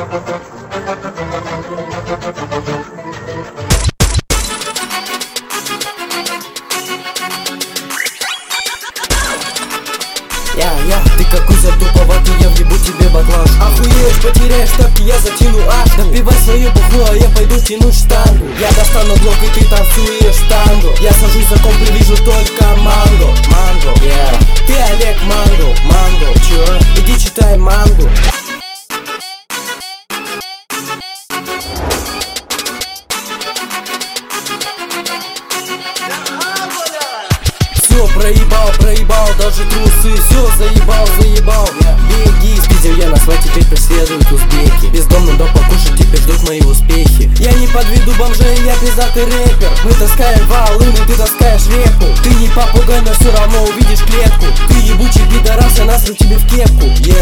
Ты какой затуповатый, я въебу тебе баклаж. Охуеешь, потеряешь тапки, я затяну аж. Допивай свою бухло, а я пойду тянуть штангу. Я достану блок и ты танцуешь танго. Я сажусь за комп и вижу только манго. Манго, Ты Олег Манго. Манго, чё? Иди читай мангу. Проебал, даже трусы. Все, заебал. Беги, спиздил я нас, теперь преследуют узбеки. Бездомным дал покушать, теперь ждут мои успехи. Я не подведу бомжей, я пиздатый рэпер. Мы таскаем волыны, ты таскаешь реку. Ты не попугай, но все равно увидишь клетку. Ты ебучий пидорас, я насру тебе в кепку.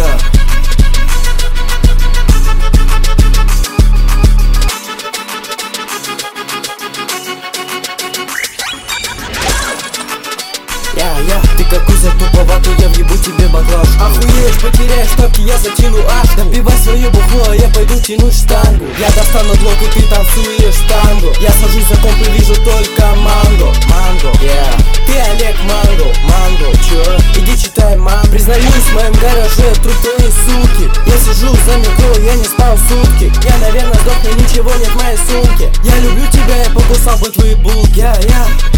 Ты какой затуповатый, я въебу тебе баклаж. Охуеешь, потеряешь тапки, я затяну аж. Допивай свое бухло, а я пойду тянуть штангу. Я достану блок и ты танцуешь танго. Я сажусь за комп и вижу только манго. Манго, Ты Олег Манго. Манго, чё? Иди читай мангу. Признаюсь, в моем гараже труп твоей суки. Я сижу за микро, я не спал сутки. Я, наверное, сдохну, ничего нет в моей сумке. Я люблю тебя, я покусал бы твои булки.